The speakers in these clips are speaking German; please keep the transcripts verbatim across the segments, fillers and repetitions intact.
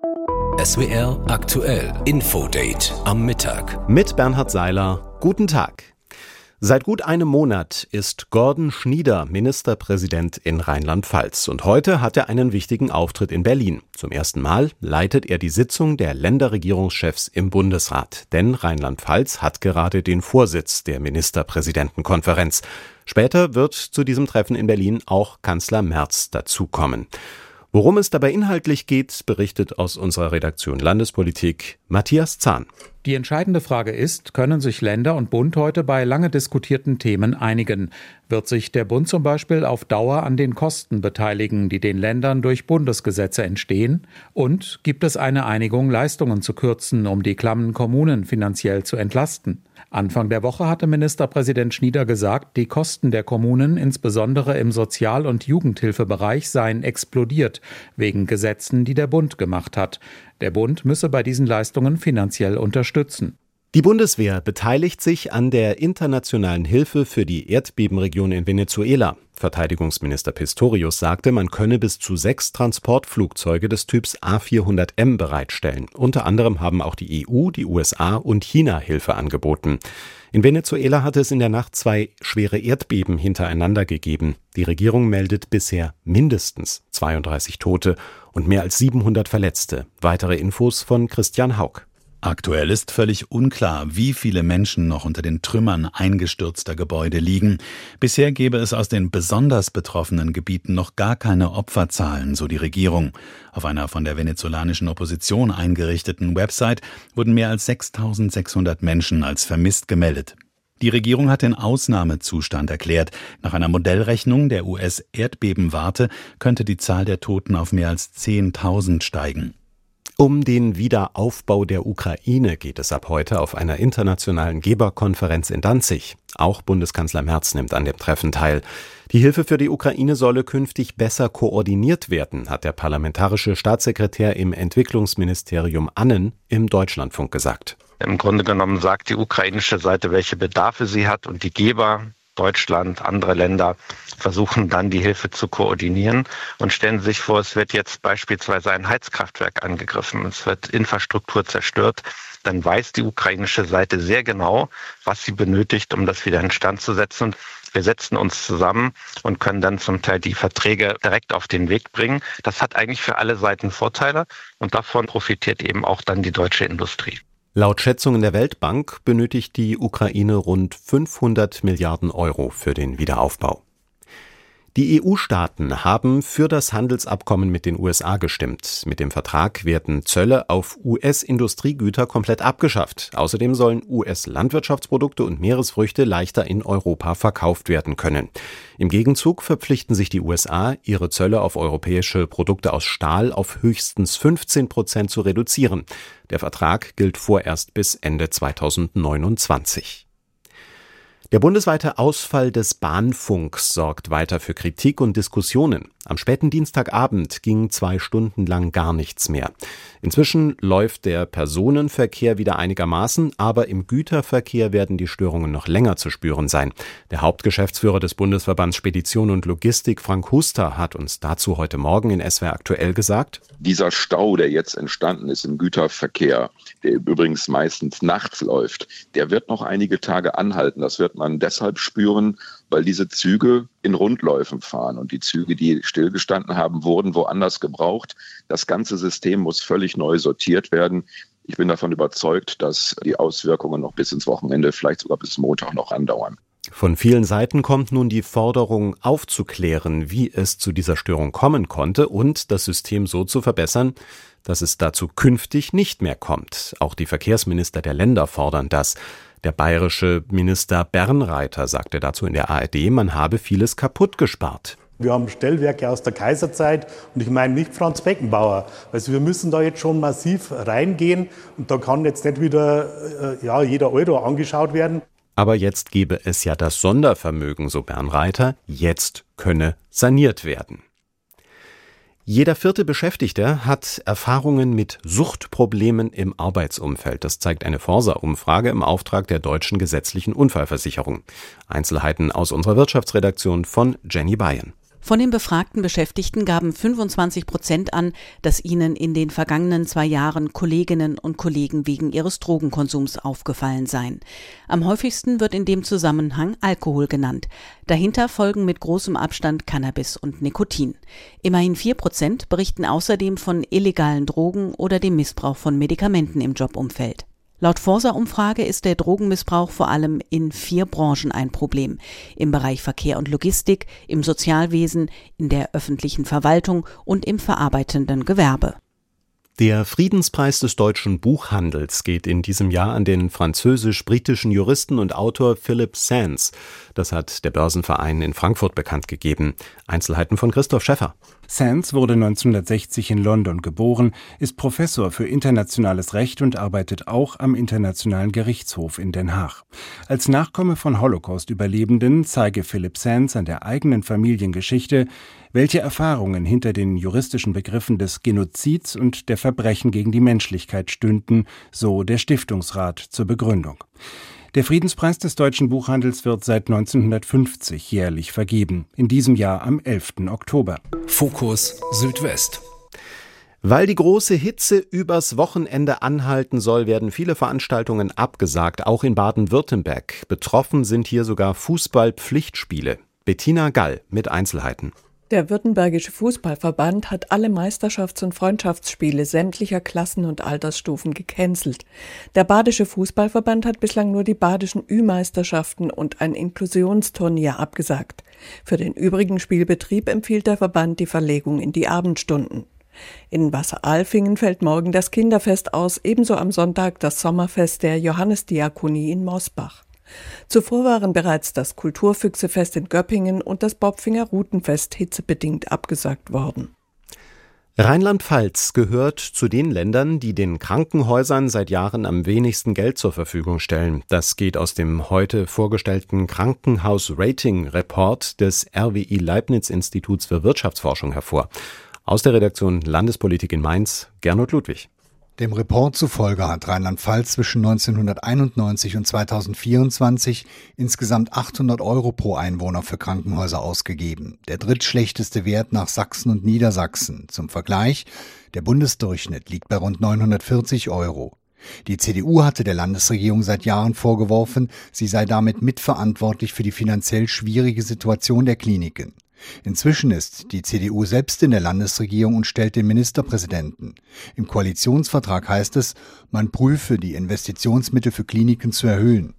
S W R aktuell Infodate am Mittag. Mit Bernhard Seiler. Guten Tag. Seit gut einem Monat ist Gordon Schnieder Ministerpräsident in Rheinland-Pfalz. Und heute hat er einen wichtigen Auftritt in Berlin. Zum ersten Mal leitet er die Sitzung der Länderregierungschefs im Bundesrat. Denn Rheinland-Pfalz hat gerade den Vorsitz der Ministerpräsidentenkonferenz. Später wird zu diesem Treffen in Berlin auch Kanzler Merz dazukommen. Worum es dabei inhaltlich geht, berichtet aus unserer Redaktion Landespolitik Matthias Zahn. Die entscheidende Frage ist, können sich Länder und Bund heute bei lange diskutierten Themen einigen? Wird sich der Bund zum Beispiel auf Dauer an den Kosten beteiligen, die den Ländern durch Bundesgesetze entstehen? Und gibt es eine Einigung, Leistungen zu kürzen, um die klammen Kommunen finanziell zu entlasten? Anfang der Woche hatte Ministerpräsident Schnieder gesagt, die Kosten der Kommunen, insbesondere im Sozial- und Jugendhilfebereich, seien explodiert, wegen Gesetzen, die der Bund gemacht hat. Der Bund müsse bei diesen Leistungen finanziell unterstützen. Die Bundeswehr beteiligt sich an der internationalen Hilfe für die Erdbebenregion in Venezuela. Verteidigungsminister Pistorius sagte, man könne bis zu sechs Transportflugzeuge des Typs A vierhundert M bereitstellen. Unter anderem haben auch die E U, die U S A und China Hilfe angeboten. In Venezuela hatte es in der Nacht zwei schwere Erdbeben hintereinander gegeben. Die Regierung meldet bisher mindestens zweiunddreißig Tote und mehr als siebenhundert Verletzte. Weitere Infos von Christian Haug. Aktuell ist völlig unklar, wie viele Menschen noch unter den Trümmern eingestürzter Gebäude liegen. Bisher gebe es aus den besonders betroffenen Gebieten noch gar keine Opferzahlen, so die Regierung. Auf einer von der venezolanischen Opposition eingerichteten Website wurden mehr als sechstausendsechshundert Menschen als vermisst gemeldet. Die Regierung hat den Ausnahmezustand erklärt. Nach einer Modellrechnung der U S-Erdbebenwarte könnte die Zahl der Toten auf mehr als zehntausend steigen. Um den Wiederaufbau der Ukraine geht es ab heute auf einer internationalen Geberkonferenz in Danzig. Auch Bundeskanzler Merz nimmt an dem Treffen teil. Die Hilfe für die Ukraine solle künftig besser koordiniert werden, hat der parlamentarische Staatssekretär im Entwicklungsministerium Annen im Deutschlandfunk gesagt. Im Grunde genommen sagt die ukrainische Seite, welche Bedarfe sie hat, und die Geber, Deutschland, andere Länder, versuchen dann die Hilfe zu koordinieren und stellen sich vor, es wird jetzt beispielsweise ein Heizkraftwerk angegriffen, es wird Infrastruktur zerstört, dann weiß die ukrainische Seite sehr genau, was sie benötigt, um das wieder instand zu setzen. Und wir setzen uns zusammen und können dann zum Teil die Verträge direkt auf den Weg bringen. Das hat eigentlich für alle Seiten Vorteile und davon profitiert eben auch dann die deutsche Industrie. Laut Schätzungen der Weltbank benötigt die Ukraine rund fünfhundert Milliarden Euro für den Wiederaufbau. Die E U-Staaten haben für das Handelsabkommen mit den U S A gestimmt. Mit dem Vertrag werden Zölle auf U S-Industriegüter komplett abgeschafft. Außerdem sollen U S-Landwirtschaftsprodukte und Meeresfrüchte leichter in Europa verkauft werden können. Im Gegenzug verpflichten sich die U S A, ihre Zölle auf europäische Produkte aus Stahl auf höchstens fünfzehn Prozent zu reduzieren. Der Vertrag gilt vorerst bis Ende zweitausendneunundzwanzig. Der bundesweite Ausfall des Bahnfunks sorgt weiter für Kritik und Diskussionen. Am späten Dienstagabend ging zwei Stunden lang gar nichts mehr. Inzwischen läuft der Personenverkehr wieder einigermaßen, aber im Güterverkehr werden die Störungen noch länger zu spüren sein. Der Hauptgeschäftsführer des Bundesverbands Spedition und Logistik, Frank Huster, hat uns dazu heute Morgen in S W R aktuell gesagt: Dieser Stau, der jetzt entstanden ist im Güterverkehr, der übrigens meistens nachts läuft, der wird noch einige Tage anhalten. Das wird man deshalb spüren, weil diese Züge in Rundläufen fahren und die Züge, die stillgestanden haben, wurden woanders gebraucht. Das ganze System muss völlig neu sortiert werden. Ich bin davon überzeugt, dass die Auswirkungen noch bis ins Wochenende, vielleicht sogar bis Montag noch andauern. Von vielen Seiten kommt nun die Forderung aufzuklären, wie es zu dieser Störung kommen konnte und das System so zu verbessern, dass es dazu künftig nicht mehr kommt. Auch die Verkehrsminister der Länder fordern das. Der bayerische Minister Bernreiter sagte dazu in der A R D, man habe vieles kaputt gespart. Wir haben Stellwerke aus der Kaiserzeit und ich meine nicht Franz Beckenbauer. Also wir müssen da jetzt schon massiv reingehen und da kann jetzt nicht wieder äh, ja, jeder Euro angeschaut werden. Aber jetzt gebe es ja das Sondervermögen, so Bernreiter, jetzt könne saniert werden. Jeder vierte Beschäftigte hat Erfahrungen mit Suchtproblemen im Arbeitsumfeld. Das zeigt eine Forsa-Umfrage im Auftrag der Deutschen Gesetzlichen Unfallversicherung. Einzelheiten aus unserer Wirtschaftsredaktion von Jenny Bayern. Von den befragten Beschäftigten gaben fünfundzwanzig Prozent an, dass ihnen in den vergangenen zwei Jahren Kolleginnen und Kollegen wegen ihres Drogenkonsums aufgefallen seien. Am häufigsten wird in dem Zusammenhang Alkohol genannt. Dahinter folgen mit großem Abstand Cannabis und Nikotin. Immerhin vier Prozent berichten außerdem von illegalen Drogen oder dem Missbrauch von Medikamenten im Jobumfeld. Laut Forsa-Umfrage ist der Drogenmissbrauch vor allem in vier Branchen ein Problem: im Bereich Verkehr und Logistik, im Sozialwesen, in der öffentlichen Verwaltung und im verarbeitenden Gewerbe. Der Friedenspreis des deutschen Buchhandels geht in diesem Jahr an den französisch-britischen Juristen und Autor Philip Sands. Das hat der Börsenverein in Frankfurt bekannt gegeben. Einzelheiten von Christoph Schäffer. Sands wurde neunzehnhundertsechzig in London geboren, ist Professor für internationales Recht und arbeitet auch am Internationalen Gerichtshof in Den Haag. Als Nachkomme von Holocaust-Überlebenden zeige Philip Sands an der eigenen Familiengeschichte, welche Erfahrungen hinter den juristischen Begriffen des Genozids und der Verbrechen gegen die Menschlichkeit stünden, so der Stiftungsrat zur Begründung. Der Friedenspreis des deutschen Buchhandels wird seit neunzehnhundertfünfzig jährlich vergeben, in diesem Jahr am elften Oktober. Fokus Südwest. Weil die große Hitze übers Wochenende anhalten soll, werden viele Veranstaltungen abgesagt, auch in Baden-Württemberg. Betroffen sind hier sogar Fußball-Pflichtspiele. Bettina Gall mit Einzelheiten. Der Württembergische Fußballverband hat alle Meisterschafts- und Freundschaftsspiele sämtlicher Klassen und Altersstufen gecancelt. Der Badische Fußballverband hat bislang nur die badischen Ü-Meisterschaften und ein Inklusionsturnier abgesagt. Für den übrigen Spielbetrieb empfiehlt der Verband die Verlegung in die Abendstunden. In Wasseralfingen fällt morgen das Kinderfest aus, ebenso am Sonntag das Sommerfest der Johannesdiakonie in Mosbach. Zuvor waren bereits das Kulturfüchsefest in Göppingen und das Bopfinger Rutenfest hitzebedingt abgesagt worden. Rheinland-Pfalz gehört zu den Ländern, die den Krankenhäusern seit Jahren am wenigsten Geld zur Verfügung stellen. Das geht aus dem heute vorgestellten Krankenhaus-Rating-Report des R W I Leibniz-Instituts für Wirtschaftsforschung hervor. Aus der Redaktion Landespolitik in Mainz, Gernot Ludwig. Dem Report zufolge hat Rheinland-Pfalz zwischen neunzehnhunderteinundneunzig und zweitausendvierundzwanzig insgesamt achthundert Euro pro Einwohner für Krankenhäuser ausgegeben. Der drittschlechteste Wert nach Sachsen und Niedersachsen. Zum Vergleich, der Bundesdurchschnitt liegt bei rund neunhundertvierzig Euro. Die C D U hatte der Landesregierung seit Jahren vorgeworfen, sie sei damit mitverantwortlich für die finanziell schwierige Situation der Kliniken. Inzwischen ist die C D U selbst in der Landesregierung und stellt den Ministerpräsidenten. Im Koalitionsvertrag heißt es, man prüfe, die Investitionsmittel für Kliniken zu erhöhen.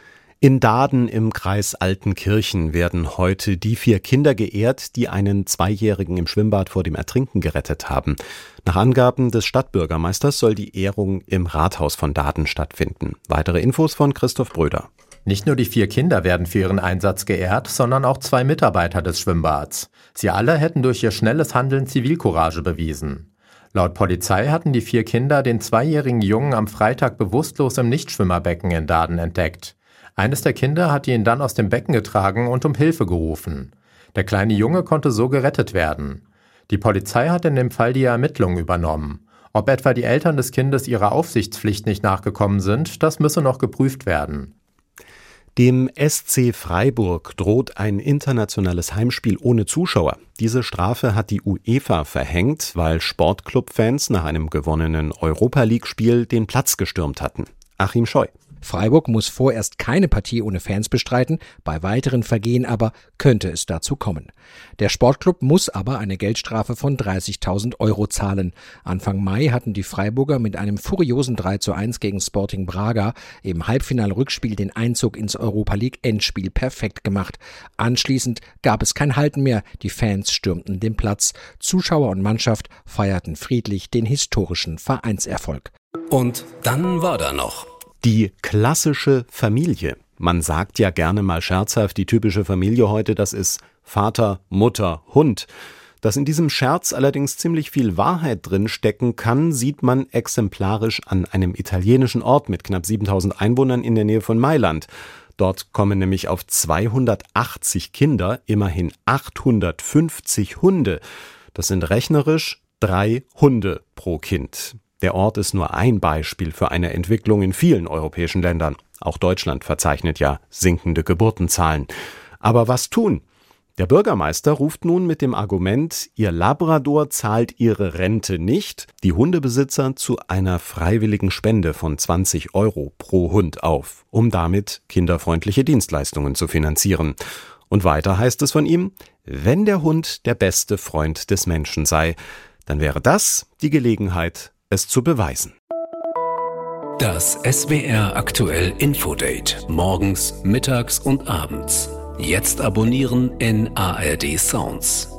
In Dahden im Kreis Altenkirchen werden heute die vier Kinder geehrt, die einen Zweijährigen im Schwimmbad vor dem Ertrinken gerettet haben. Nach Angaben des Stadtbürgermeisters soll die Ehrung im Rathaus von Dahden stattfinden. Weitere Infos von Christoph Bröder. Nicht nur die vier Kinder werden für ihren Einsatz geehrt, sondern auch zwei Mitarbeiter des Schwimmbads. Sie alle hätten durch ihr schnelles Handeln Zivilcourage bewiesen. Laut Polizei hatten die vier Kinder den zweijährigen Jungen am Freitag bewusstlos im Nichtschwimmerbecken in Dahden entdeckt. Eines der Kinder hatte ihn dann aus dem Becken getragen und um Hilfe gerufen. Der kleine Junge konnte so gerettet werden. Die Polizei hat in dem Fall die Ermittlungen übernommen. Ob etwa die Eltern des Kindes ihrer Aufsichtspflicht nicht nachgekommen sind, das müsse noch geprüft werden. Dem S C Freiburg droht ein internationales Heimspiel ohne Zuschauer. Diese Strafe hat die UEFA verhängt, weil Sportclub-Fans nach einem gewonnenen Europa-League-Spiel den Platz gestürmt hatten. Achim Scheu. Freiburg muss vorerst keine Partie ohne Fans bestreiten, bei weiteren Vergehen aber könnte es dazu kommen. Der Sportclub muss aber eine Geldstrafe von dreißigtausend Euro zahlen. Anfang Mai hatten die Freiburger mit einem furiosen drei zu eins gegen Sporting Braga im Halbfinal-Rückspiel den Einzug ins Europa-League-Endspiel perfekt gemacht. Anschließend gab es kein Halten mehr, die Fans stürmten den Platz. Zuschauer und Mannschaft feierten friedlich den historischen Vereinserfolg. Und dann war da noch die klassische Familie. Man sagt ja gerne mal scherzhaft, die typische Familie heute, das ist Vater, Mutter, Hund. Dass in diesem Scherz allerdings ziemlich viel Wahrheit drin stecken kann, sieht man exemplarisch an einem italienischen Ort mit knapp siebentausend Einwohnern in der Nähe von Mailand. Dort kommen nämlich auf zweihundertachtzig Kinder immerhin achthundertfünfzig Hunde. Das sind rechnerisch drei Hunde pro Kind. Der Ort ist nur ein Beispiel für eine Entwicklung in vielen europäischen Ländern. Auch Deutschland verzeichnet ja sinkende Geburtenzahlen. Aber was tun? Der Bürgermeister ruft nun mit dem Argument, ihr Labrador zahlt ihre Rente nicht, die Hundebesitzer zu einer freiwilligen Spende von zwanzig Euro pro Hund auf, um damit kinderfreundliche Dienstleistungen zu finanzieren. Und weiter heißt es von ihm, wenn der Hund der beste Freund des Menschen sei, dann wäre das die Gelegenheit, es zu beweisen. Das S W R Aktuell Infodate. Morgens, mittags und abends. Jetzt abonnieren in A R D Sounds.